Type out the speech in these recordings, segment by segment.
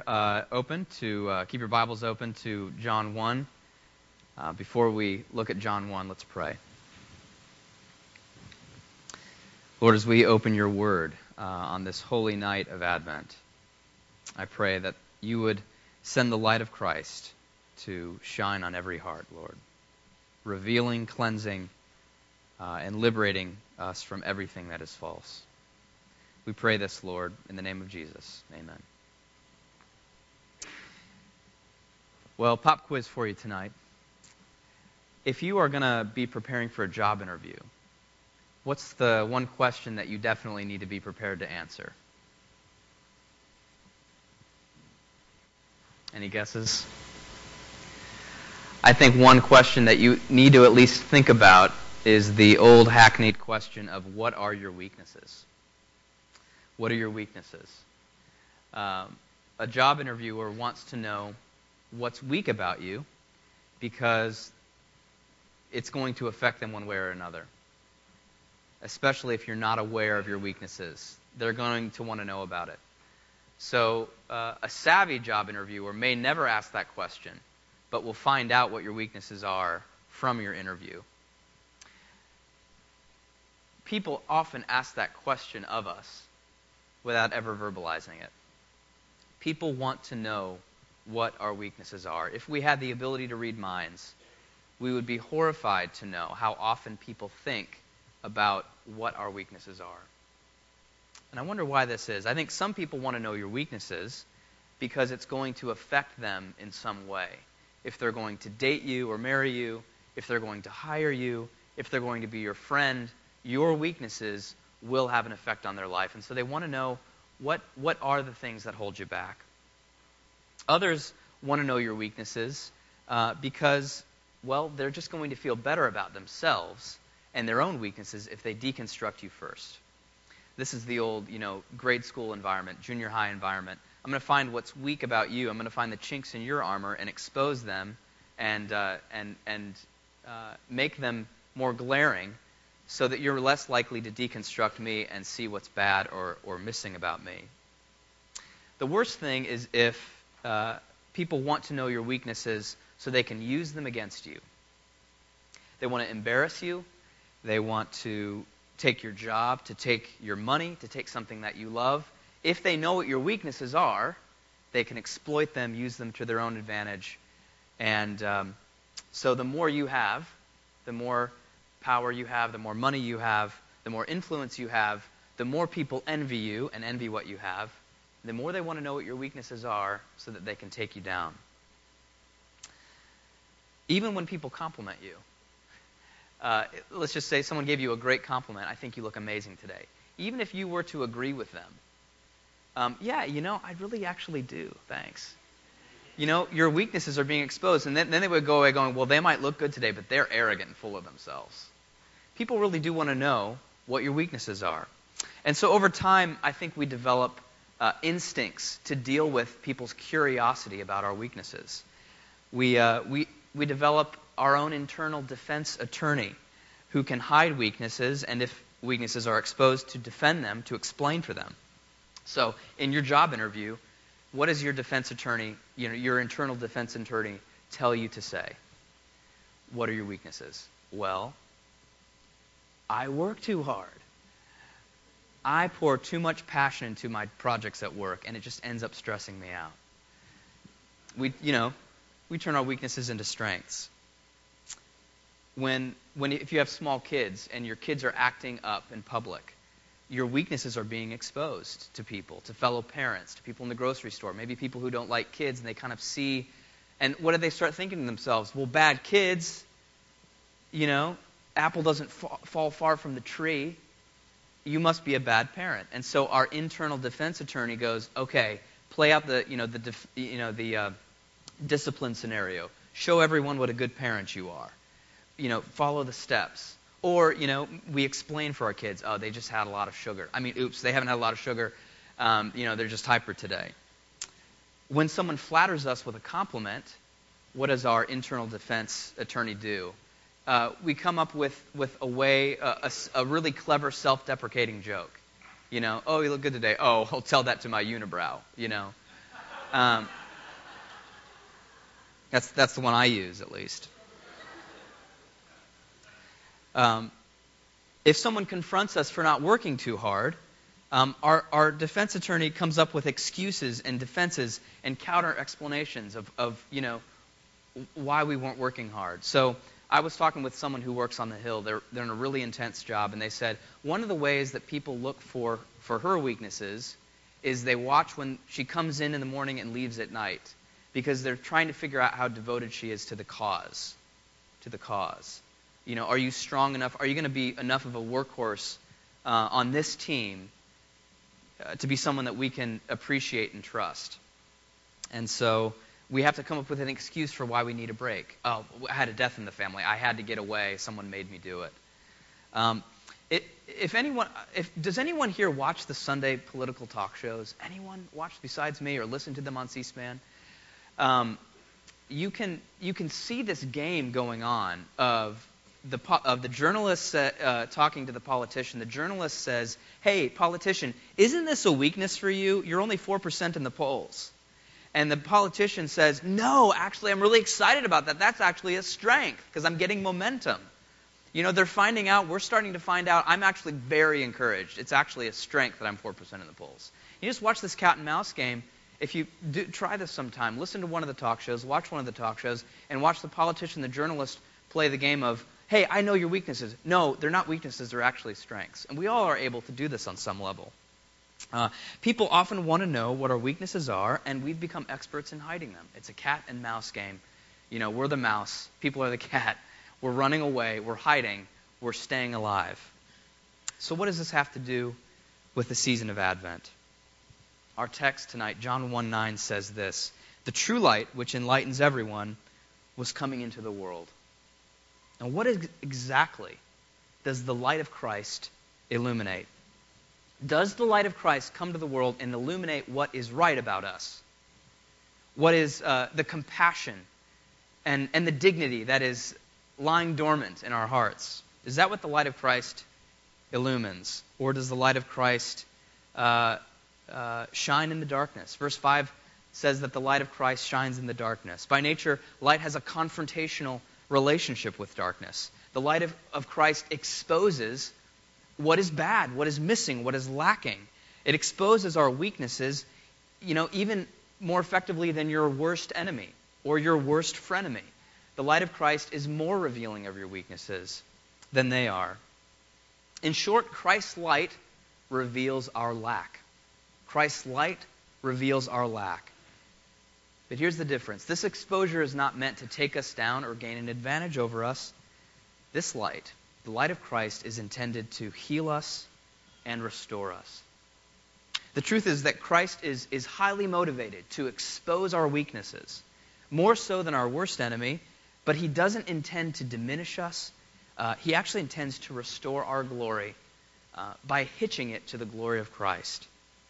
keep your Bibles open to John 1. Before we look at John 1, let's pray. Lord, as we open your word on this holy night of Advent, I pray that you would send the light of Christ to shine on every heart, Lord, revealing, cleansing, and liberating us from everything that is false. We pray this, Lord, in the name of Jesus. Amen. Well, pop quiz for you tonight. If you are going to be preparing for a job interview, what's the one question that you definitely need to be prepared to answer? Any guesses? I think one question that you need to at least think about is the old hackneyed question of what are your weaknesses? What are your weaknesses? A job interviewer wants to know what's weak about you because it's going to affect them one way or another. Especially if you're not aware of your weaknesses. They're going to want to know about it. So a savvy job interviewer may never ask that question, but will find out what your weaknesses are from your interview. People often ask that question of us without ever verbalizing it. People want to know what our weaknesses are. If we had the ability to read minds, we would be horrified to know how often people think about what our weaknesses are. And I wonder why this is. I think some people want to know your weaknesses because it's going to affect them in some way. If they're going to date you or marry you, if they're going to hire you, if they're going to be your friend, your weaknesses will have an effect on their life. And so they want to know what are the things that hold you back. Others want to know your weaknesses because, well, they're just going to feel better about themselves and their own weaknesses if they deconstruct you first. This is the old, grade school environment, junior high environment. I'm going to find what's weak about you. I'm going to find the chinks in your armor and expose them and make them more glaring so that you're less likely to deconstruct me and see what's bad or missing about me. The worst thing is if people want to know your weaknesses so they can use them against you. They want to embarrass you. They want to take your job, to take your money, to take something that you love. If they know what your weaknesses are, they can exploit them, use them to their own advantage. And so the more you have, the more power you have, the more money you have, the more influence you have, the more people envy you and envy what you have, the more they want to know what your weaknesses are so that they can take you down. Even when people compliment you. Let's just say someone gave you a great compliment. I think you look amazing today. Even if you were to agree with them, I really actually do. Thanks. Your weaknesses are being exposed. And then they would go away going, well, they might look good today, but they're arrogant and full of themselves. People really do want to know what your weaknesses are. And so over time, I think we develop instincts to deal with people's curiosity about our weaknesses. We develop our own internal defense attorney who can hide weaknesses, and if weaknesses are exposed, to defend them, to explain for them. So in your job interview, what does your defense attorney, your internal defense attorney, tell you to say? What are your weaknesses? Well, I work too hard. I pour too much passion into my projects at work, and it just ends up stressing me out. We turn our weaknesses into strengths. If you have small kids and your kids are acting up in public, your weaknesses are being exposed to people, to fellow parents, to people in the grocery store, maybe people who don't like kids, and they kind of see, and what do they start thinking to themselves? Well, bad kids, apple doesn't fall far from the tree. You must be a bad parent. And so our internal defense attorney goes, okay, play out the discipline scenario. Show everyone what a good parent you are. Follow the steps. Or, we explain for our kids, oh, they just had a lot of sugar. They haven't had a lot of sugar. They're just hyper today. When someone flatters us with a compliment, what does our internal defense attorney do? We come up with a way, a really clever self-deprecating joke. Oh, you look good today. Oh, I'll tell that to my unibrow, Um, that's the one I use, at least. If someone confronts us for not working too hard, our defense attorney comes up with excuses and defenses and counter explanations of why we weren't working hard. So I was talking with someone who works on the Hill. They're in a really intense job, and they said one of the ways that people look for her weaknesses is they watch when she comes in the morning and leaves at night, because they're trying to figure out how devoted she is to the cause. Are you strong enough? Are you going to be enough of a workhorse on this team to be someone that we can appreciate and trust? And so we have to come up with an excuse for why we need a break. Oh, I had a death in the family. I had to get away. Someone made me do it. Does anyone here watch the Sunday political talk shows? Anyone watch besides me or listen to them on C-SPAN? You can see this game going on of the journalist talking to the politician. The journalist says, "Hey, politician, isn't this a weakness for you? You're only 4% in the polls." And the politician says, "No, actually, I'm really excited about that. That's actually a strength because I'm getting momentum." We're starting to find out, I'm actually very encouraged. It's actually a strength that I'm 4% in the polls. You just watch this cat and mouse game. If you try this sometime, listen to one of the talk shows, watch one of the talk shows, and watch the politician, the journalist, play the game of, "Hey, I know your weaknesses." No, they're not weaknesses, they're actually strengths. And we all are able to do this on some level. People often want to know what our weaknesses are, and we've become experts in hiding them. It's a cat and mouse game. We're the mouse, people are the cat. We're running away, we're hiding, we're staying alive. So what does this have to do with the season of Advent? Our text tonight, John 1:9, says this: "The true light, which enlightens everyone, was coming into the world." Now, what exactly does the light of Christ illuminate? Does the light of Christ come to the world and illuminate what is right about us? What is the compassion and the dignity that is lying dormant in our hearts? Is that what the light of Christ illumines? Or does the light of Christ shine in the darkness? Verse 5 says that the light of Christ shines in the darkness. By nature, light has a confrontational relationship with darkness. The light of Christ exposes what is bad, what is missing, what is lacking. It exposes our weaknesses, even more effectively than your worst enemy or your worst frenemy. The light of Christ is more revealing of your weaknesses than they are. In short, Christ's light reveals our lack. Christ's light reveals our lack. But here's the difference. This exposure is not meant to take us down or gain an advantage over us. This light, the light of Christ, is intended to heal us and restore us. The truth is that Christ is highly motivated to expose our weaknesses, more so than our worst enemy, but he doesn't intend to diminish us. He actually intends to restore our glory by hitching it to the glory of Christ.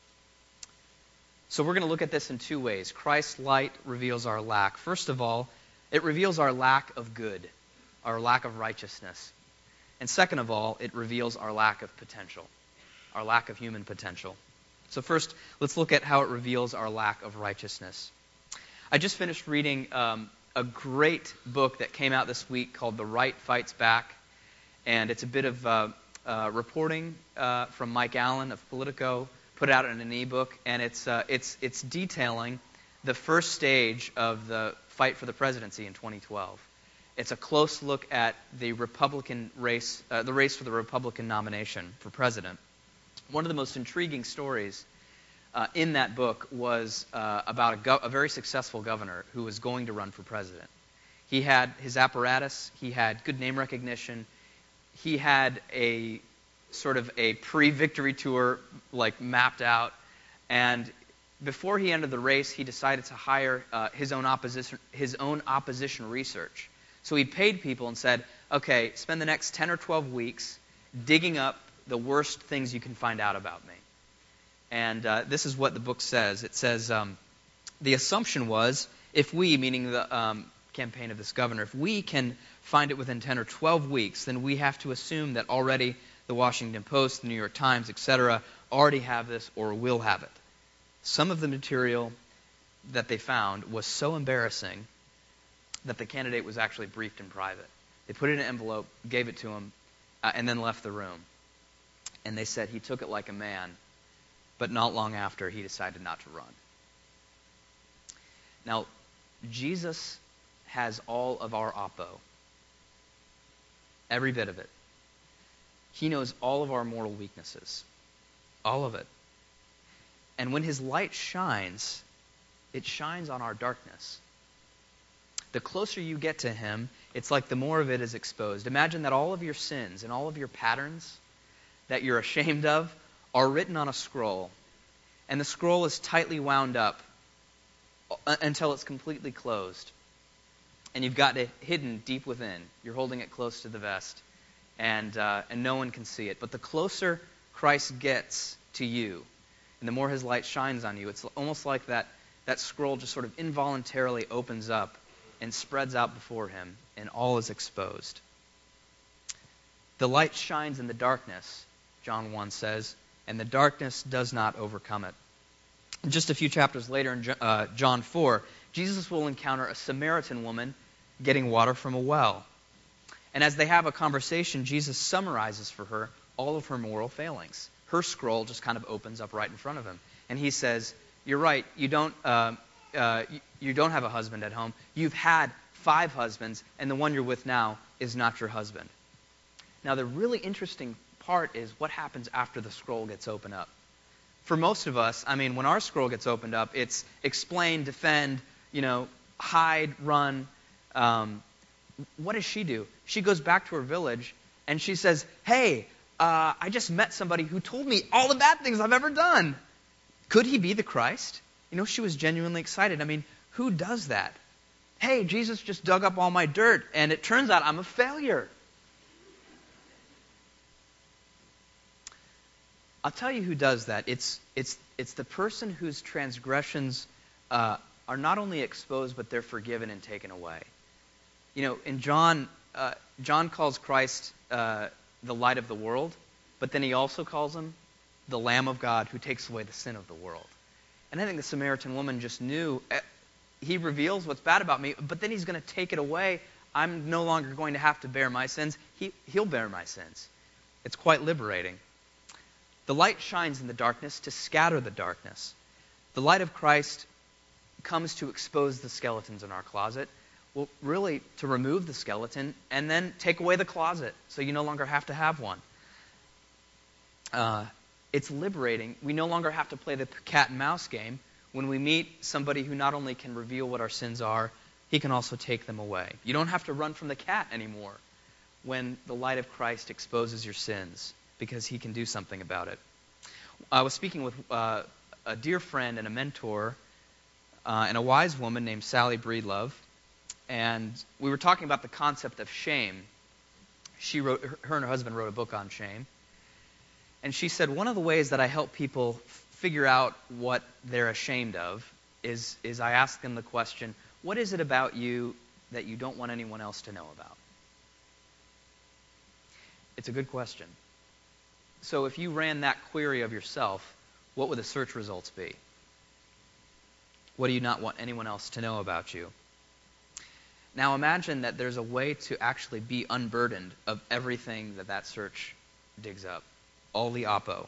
So we're going to look at this in two ways. Christ's light reveals our lack. First of all, it reveals our lack of good, our lack of righteousness. And second of all, it reveals our lack of potential, our lack of human potential. So first, let's look at how it reveals our lack of righteousness. I just finished reading a great book that came out this week called The Right Fights Back. And it's a bit of reporting from Mike Allen of Politico, put out in an ebook, and it's detailing the first stage of the fight for the presidency in 2012. It's a close look at the Republican race, the race for the Republican nomination for president. One of the most intriguing stories in that book was about a very successful governor who was going to run for president. He had his apparatus, he had good name recognition, he had a sort of a pre-victory tour mapped out, and before he entered the race, he decided to hire his own opposition research. So he paid people and said, "Okay, spend the next 10 or 12 weeks digging up the worst things you can find out about me." And this is what the book says. It says, the assumption was, if we, meaning the campaign of this governor, if we can find it within 10 or 12 weeks, then we have to assume that already the Washington Post, the New York Times, etc., already have this or will have it. Some of the material that they found was so embarrassing that the candidate was actually briefed in private. They put it in an envelope, gave it to him, and then left the room. And they said he took it like a man, but not long after he decided not to run. Now, Jesus has all of our oppo, every bit of it. He knows all of our mortal weaknesses, all of it. And when his light shines, it shines on our darkness. The closer you get to him, it's like the more of it is exposed. Imagine that all of your sins and all of your patterns that you're ashamed of are written on a scroll. And the scroll is tightly wound up until it's completely closed. And you've got it hidden deep within. You're holding it close to the vest. And no one can see it. But the closer Christ gets to you, and the more his light shines on you, it's almost like that scroll just sort of involuntarily opens up and spreads out before him, and all is exposed. The light shines in the darkness, John 1 says, and the darkness does not overcome it. Just a few chapters later in John 4, Jesus will encounter a Samaritan woman getting water from a well. And as they have a conversation, Jesus summarizes for her all of her moral failings. Her scroll just kind of opens up right in front of him. And he says, "You're right, you don't have a husband at home. You've had 5 husbands, and the one you're with now is not your husband." Now, the really interesting part is what happens after the scroll gets opened up. For most of us, when our scroll gets opened up, it's explain, defend, hide, run. What does she do? She goes back to her village, and she says, "Hey, I just met somebody who told me all the bad things I've ever done. Could he be the Christ?" She was genuinely excited. Who does that? "Hey, Jesus just dug up all my dirt, and it turns out I'm a failure." I'll tell you who does that. It's the person whose transgressions are not only exposed, but they're forgiven and taken away. In John calls Christ the light of the world, but then he also calls him the Lamb of God who takes away the sin of the world. And I think the Samaritan woman just knew, he reveals what's bad about me, but then he's going to take it away. I'm no longer going to have to bear my sins. He'll bear my sins. It's quite liberating. The light shines in the darkness to scatter the darkness. The light of Christ comes to expose the skeletons in our closet. Well, really, to remove the skeleton and then take away the closet so you no longer have to have one. It's liberating. We no longer have to play the cat and mouse game. When we meet somebody who not only can reveal what our sins are, he can also take them away. You don't have to run from the cat anymore when the light of Christ exposes your sins, because he can do something about it. I was speaking with a dear friend and a mentor and a wise woman named Sally Breedlove, and we were talking about the concept of shame. Her and her husband wrote a book on shame. And she said, one of the ways that I help people figure out what they're ashamed of is I ask them the question, what is it about you that you don't want anyone else to know about? It's a good question. So if you ran that query of yourself, what would the search results be? What do you not want anyone else to know about you? Now imagine that there's a way to actually be unburdened of everything that search digs up. All the oppo.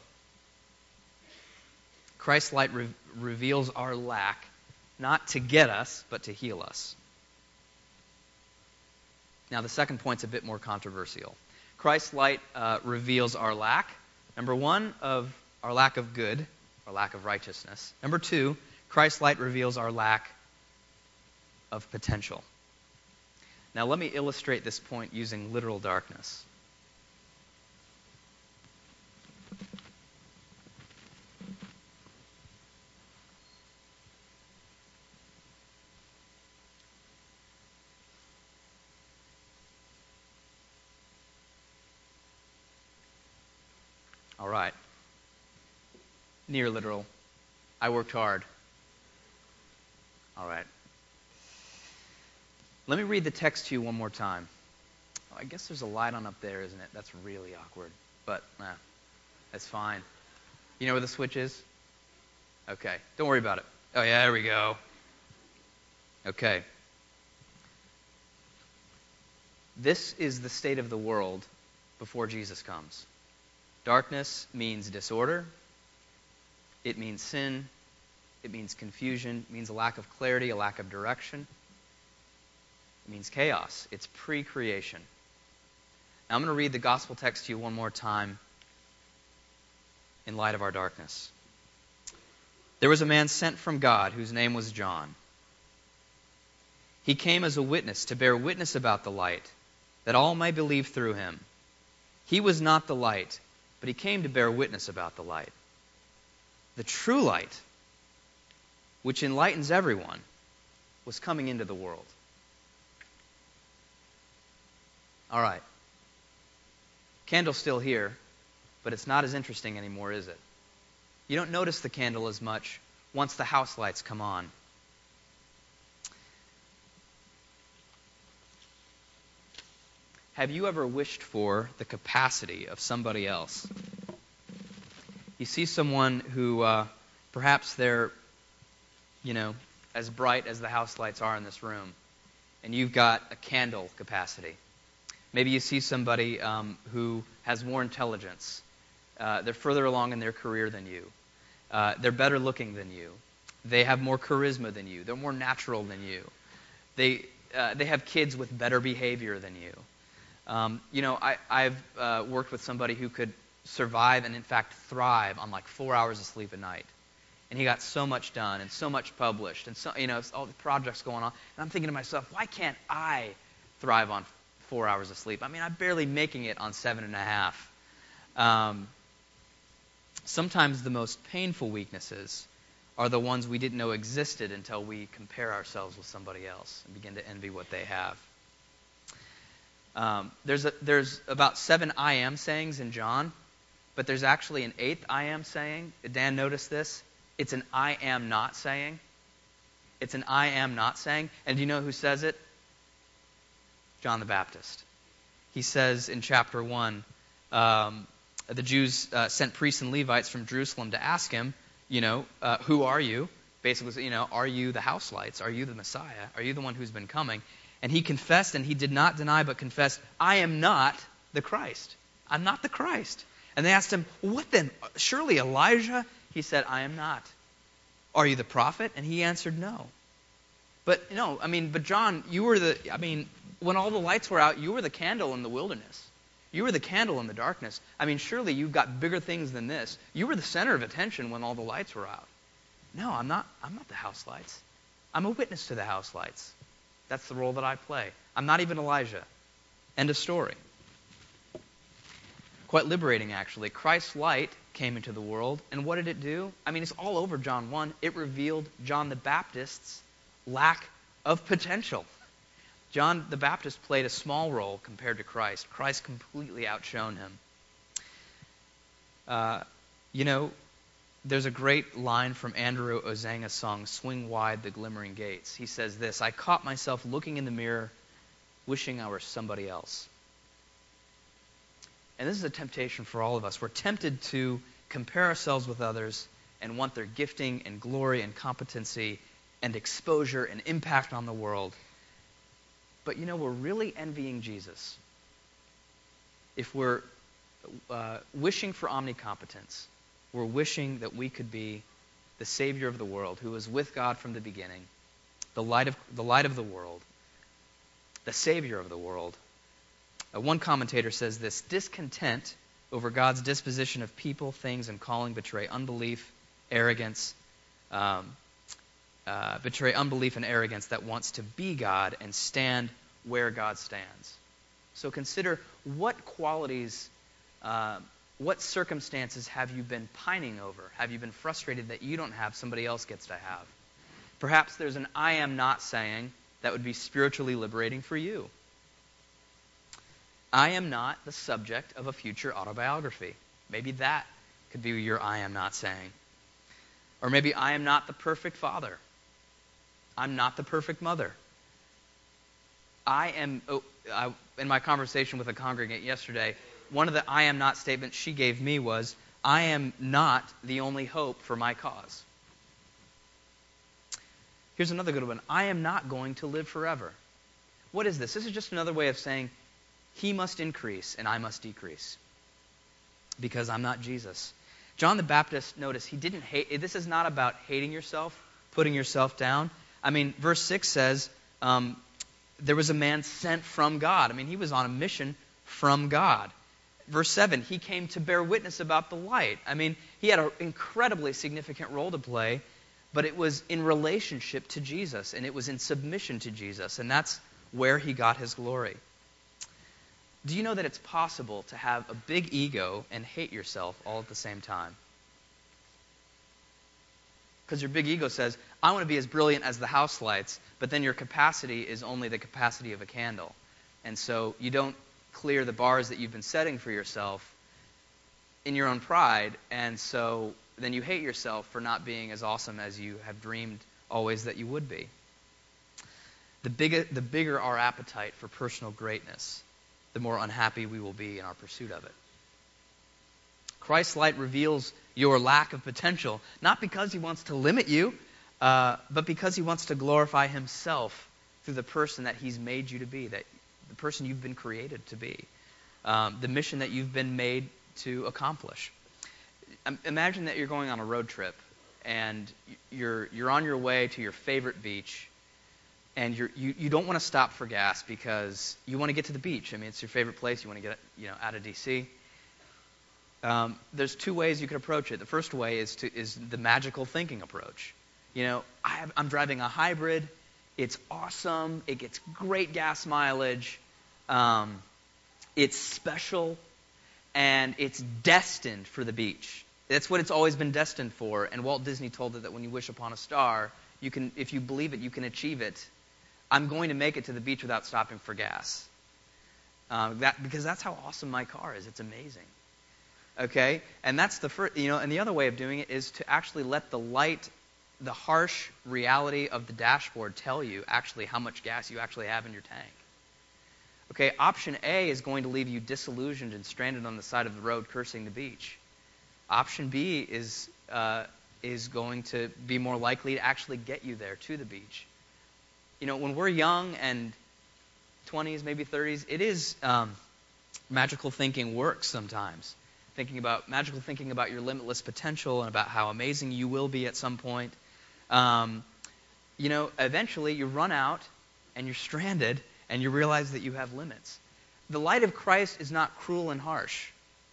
Christ's light reveals our lack, not to get us, but to heal us. Now the second point's a bit more controversial. Christ's light reveals our lack. Number 1, of our lack of good, our lack of righteousness. Number 2, Christ's light reveals our lack of potential. Now let me illustrate this point using literal darkness. All right. Near literal. I worked hard. All right. Let me read the text to you one more time. Oh, I guess there's a light on up there, isn't it? That's really awkward. But, that's fine. You know where the switch is? Okay. Don't worry about it. Oh, yeah, there we go. Okay. This is the state of the world before Jesus comes. Darkness means disorder. It means sin. It means confusion. It means a lack of clarity, a lack of direction. It means chaos. It's pre-creation. Now I'm going to read the gospel text to you one more time in light of our darkness. There was a man sent from God whose name was John. He came as a witness to bear witness about the light, that all may believe through him. He was not the light, but he came to bear witness about the light. The true light, which enlightens everyone, was coming into the world. All right. Candle's still here, but it's not as interesting anymore, is it? You don't notice the candle as much once the house lights come on. Have you ever wished for the capacity of somebody else? You see someone who perhaps they're, as bright as the house lights are in this room, and you've got a candle capacity. Maybe you see somebody who has more intelligence. They're further along in their career than you. They're better looking than you. They have more charisma than you. They're more natural than you. They have kids with better behavior than you. I've worked with somebody who could survive and, in fact, thrive on like 4 hours of sleep a night. And he got so much done and so much published and so, all the projects going on. And I'm thinking to myself, why can't I thrive on 4 hours of sleep? I mean, I'm barely making it on 7.5. Sometimes the most painful weaknesses are the ones we didn't know existed until we compare ourselves with somebody else and begin to envy what they have. There's about 7 I am sayings in John, but there's actually an 8th I am saying. Did Dan notice this? It's an I am not saying. It's an I am not saying. And do you know who says it? John the Baptist. He says in chapter 1, the Jews sent priests and Levites from Jerusalem to ask him, who are you? Basically, are you the house lights? Are you the Messiah? Are you the one who's been coming? And he confessed, and he did not deny, but confessed, I am not the Christ. I'm not the Christ. And they asked him, what then? Surely Elijah? He said, I am not. Are you the prophet? And he answered, no. But John, you were when all the lights were out, you were the candle in the wilderness. You were the candle in the darkness. Surely you've got bigger things than this. You were the center of attention when all the lights were out. No, I'm not the house lights. I'm a witness to the house lights. That's the role that I play. I'm not even Elijah. End of story. Quite liberating, actually. Christ's light came into the world, and what did it do? It's all over John 1. It revealed John the Baptist's lack of potential. John the Baptist played a small role compared to Christ. Christ completely outshone him. There's a great line from Andrew Ozanga's song, Swing Wide the Glimmering Gates. He says this, I caught myself looking in the mirror, wishing I were somebody else. And this is a temptation for all of us. We're tempted to compare ourselves with others and want their gifting and glory and competency and exposure and impact on the world. But we're really envying Jesus if we're wishing for omnicompetence. We're wishing that we could be the Savior of the world, who was with God from the beginning, the light of the world, the Savior of the world. One commentator says this, discontent over God's disposition of people, things, and calling betray unbelief, arrogance, that wants to be God and stand where God stands. So consider what qualities, what circumstances have you been pining over? Have you been frustrated that you don't have, somebody else gets to have? Perhaps there's an I am not saying that would be spiritually liberating for you. I am not the subject of a future autobiography. Maybe that could be your I am not saying. Or maybe I am not the perfect father. I'm not the perfect mother. In my conversation with a congregant yesterday, one of the I am not statements she gave me was, I am not the only hope for my cause. Here's another good one. I am not going to live forever. What is this? This is just another way of saying he must increase and I must decrease because I'm not Jesus. John the Baptist, notice, he didn't hate. This is not about hating yourself, putting yourself down. I mean, verse 6 says, there was a man sent from God. I mean, he was on a mission from God. Verse 7, he came to bear witness about the light. I mean, he had an incredibly significant role to play, but it was in relationship to Jesus, and it was in submission to Jesus, and that's where he got his glory. Do you know that it's possible to have a big ego and hate yourself all at the same time? Because your big ego says, I want to be as brilliant as the house lights, but then your capacity is only the capacity of a candle. And so you don't clear the bars that you've been setting for yourself in your own pride, and so then you hate yourself for not being as awesome as you have dreamed always that you would be. The bigger our appetite for personal greatness, the more unhappy we will be in our pursuit of it. Christ's light reveals your lack of potential, not because he wants to limit you, but because he wants to glorify himself through the person that he's made you to be, that the person you've been created to be, the mission that you've been made to accomplish. Imagine that you're going on a road trip, and you're on your way to your favorite beach, and you don't want to stop for gas because you want to get to the beach. I mean, it's your favorite place. You want to get out of D.C. There's two ways you could approach it. The first way is the magical thinking approach. I'm driving a hybrid. It's awesome. It gets great gas mileage. It's special, and it's destined for the beach. That's what it's always been destined for. And Walt Disney told it that when you wish upon a star, you can, if you believe it, you can achieve it. I'm going to make it to the beach without stopping for gas. Because that's how awesome my car is. It's amazing. Okay? And that's the first, and the other way of doing it is to actually let the light, the harsh reality of the dashboard tell you actually how much gas you actually have in your tank. Okay, option A is going to leave you disillusioned and stranded on the side of the road cursing the beach. Option B is going to be more likely to actually get you there to the beach. When we're young and 20s, maybe 30s, it is magical thinking works sometimes. Magical thinking about your limitless potential and about how amazing you will be at some point. Eventually you run out and you're stranded and you realize that you have limits. The light of Christ is not cruel and harsh.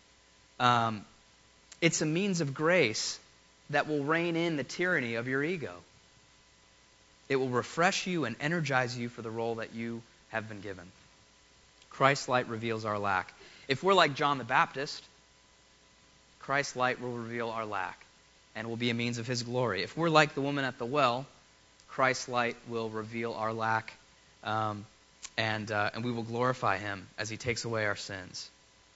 It's a means of grace that will rein in the tyranny of your ego. It will refresh you and energize you for the role that you have been given. Christ's light reveals our lack. If we're like John the Baptist, Christ's light will reveal our lack and will be a means of his glory. If we're like the woman at the well, Christ's light will reveal our lack, and we will glorify him as he takes away our sins.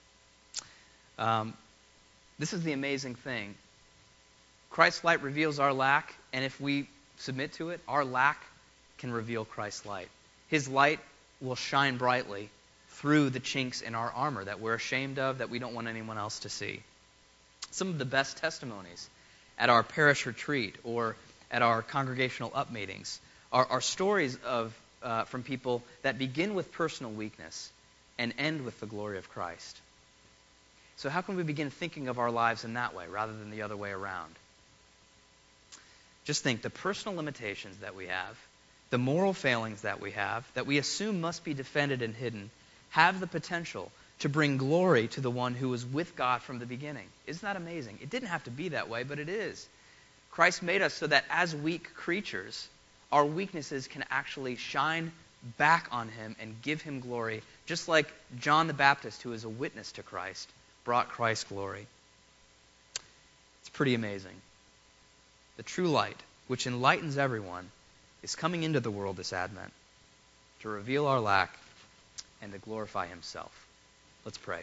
This is the amazing thing. Christ's light reveals our lack, and if we submit to it, our lack can reveal Christ's light. His light will shine brightly through the chinks in our armor that we're ashamed of, that we don't want anyone else to see. Some of the best testimonies at our parish retreat or at our congregational up meetings are stories from people that begin with personal weakness and end with the glory of Christ. So how can we begin thinking of our lives in that way rather than the other way around? Just think, the personal limitations that we have, the moral failings that we assume must be defended and hidden, have the potential to bring glory to the one who was with God from the beginning. Isn't that amazing? It didn't have to be that way, but it is. Christ made us so that as weak creatures, our weaknesses can actually shine back on him and give him glory, just like John the Baptist, who is a witness to Christ, brought Christ glory. It's pretty amazing. The true light, which enlightens everyone, is coming into the world this Advent to reveal our lack and to glorify himself. Let's pray.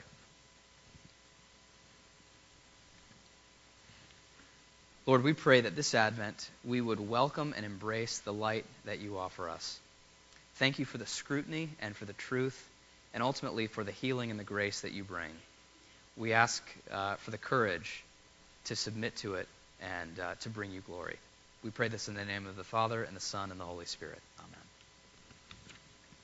Lord, we pray that this Advent we would welcome and embrace the light that you offer us. Thank you for the scrutiny and for the truth, and ultimately for the healing and the grace that you bring. We ask for the courage to submit to it and to bring you glory. We pray this in the name of the Father, and the Son, and the Holy Spirit. Amen.